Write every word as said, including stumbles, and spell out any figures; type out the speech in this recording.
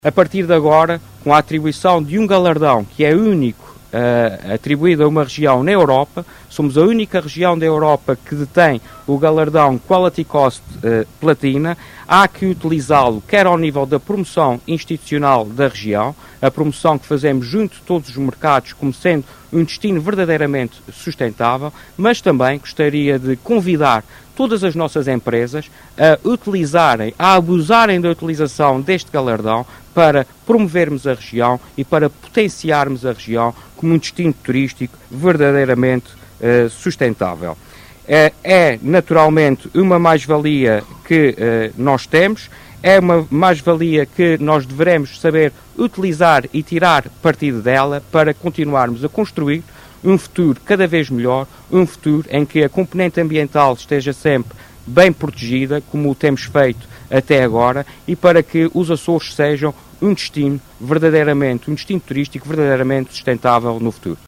A partir de agora, com a atribuição de um galardão que é único uh, atribuído a uma região na Europa, somos a única região da Europa que detém o galardão Quality Cost uh, Platina. Há que utilizá-lo quer ao nível da promoção institucional da região, a promoção que fazemos junto de todos os mercados como sendo um destino verdadeiramente sustentável, mas também gostaria de convidar todas as nossas empresas a utilizarem, a abusarem da utilização deste galardão para promovermos a região e para potenciarmos a região como um destino turístico verdadeiramente uh, sustentável. Uh, é naturalmente uma mais-valia que uh, nós temos, é uma mais-valia que nós devemos saber utilizar e tirar partido dela para continuarmos a construir um futuro cada vez melhor, um futuro em que a componente ambiental esteja sempre bem protegida, como o temos feito até agora, e para que os Açores sejam um destino verdadeiramente, um destino turístico verdadeiramente sustentável no futuro.